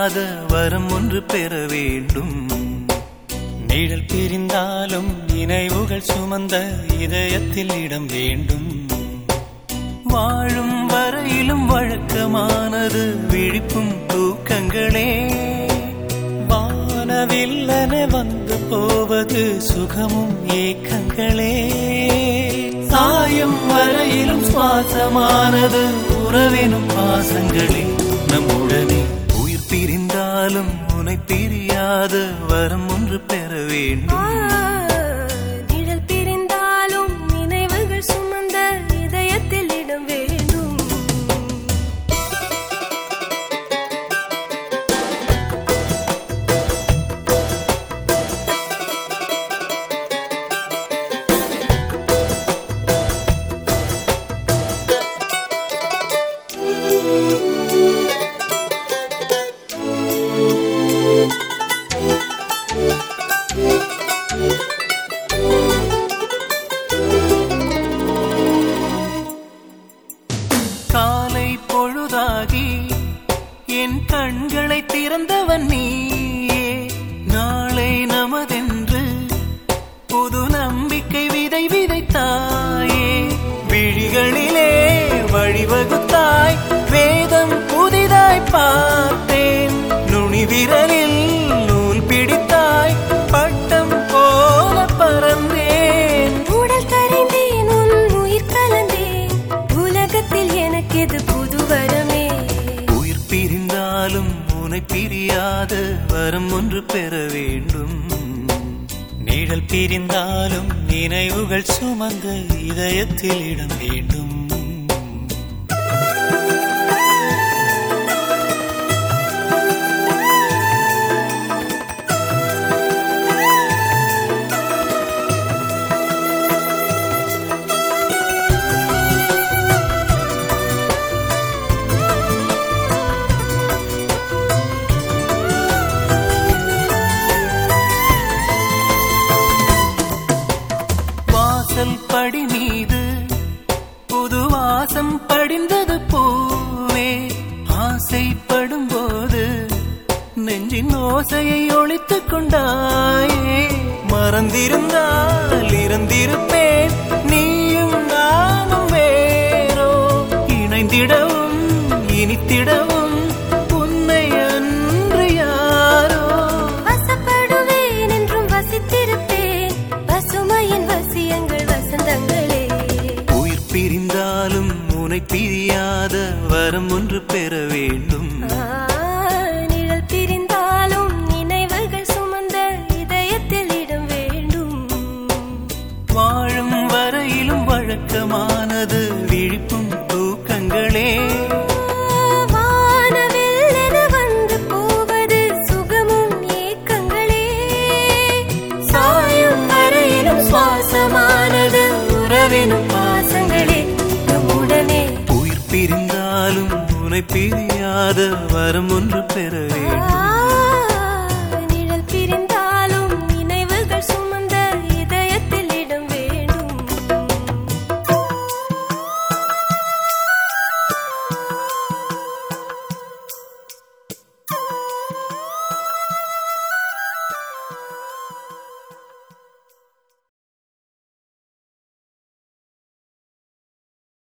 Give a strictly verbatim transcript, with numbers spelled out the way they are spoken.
பிரியாத வரம் ஒன்று பெற வேண்டும். நிழல் பிரிந்தாலும் நினைவுகள் சுமந்த இதயத்தில் இடம் வேண்டும். வாழும் வரையிலும் வழக்கமானது விழிப்பும் தூக்கங்களே. வானவில்லன வந்து போவது சுகமும் ஏக்கங்களே. சாயும் வரையிலும் சுவாசமானது உறவினும் பாசங்களே. நம்முடனே உயிர் பிரிந்தாலும் உனை பிரியாத வரம் ஒன்று பெற வேண்டும். நிழல் பிரிந்தாலும் நினைவுகள் சுமந்த இதயத்தில் இடம் வேண்டும். காலை பொழுதாகி என் கண்களை திறந்தவன் நீயே. நாளை நமதென்று புது நம்பிக்கை விதை விதைத்தாயே. விழிகளிலே வழிவகுத்தாய், வேதம் புதிதாய் பார்த்தேன். நுனி விரலில் நூல் பிடித்தாய், பட்டம் போல பறந்தேன். உடல் கரைந்தேன், உன் உயிர் கலந்தேன். உலகத்தில் எனக்கு இது புது வரமே. உயிர் பிரிந்தாலும் உனை பிரியாத வரம் ஒன்று பெற வேண்டும். நிழல் பிரிந்தாலும் நினைவுகள் சுமந்த இதயத்தில் இடம் வேண்டும். படி மீது புது வாசம் படிந்தது பூவே. ஆசைப்படும் போது நெஞ்சின் ஓசையை ஒளித்துக் கொண்டாயே. மறந்திருந்தால் இறந்திருப்பேன், நீயும் நானும் வேறோ. இணைந்திடவும் இனித்திடவும் உன்னை அன்று யாரோ. வசப்படுவேன் என்றும் வசித்திருப்பேன், பசுமையின் வசியங்கள் வசந்தங்களே. உயிர் பிரிந்தாலும் உனை பிரியாத வரம் ஒன்று பெற வேண்டும். நிழல் பிரிந்தாலும் நினைவுகள் சுமந்த இதயத்தில் இடம் வேண்டும். வாழும் வரையிலும் வழக்கமானது விழிப்பும் தூக்கங்களே. வானவில்லென வந்து போவது சுகமும் ஏக்கங்களே. சாயும் வரையிலும் சுவாசமானது உறவினும் பாசங்களே. நம்முடனே உயிர் பிரிந்தாலும் உனை பிரியாத வரம் ஒன்று பெற வேண்டும்.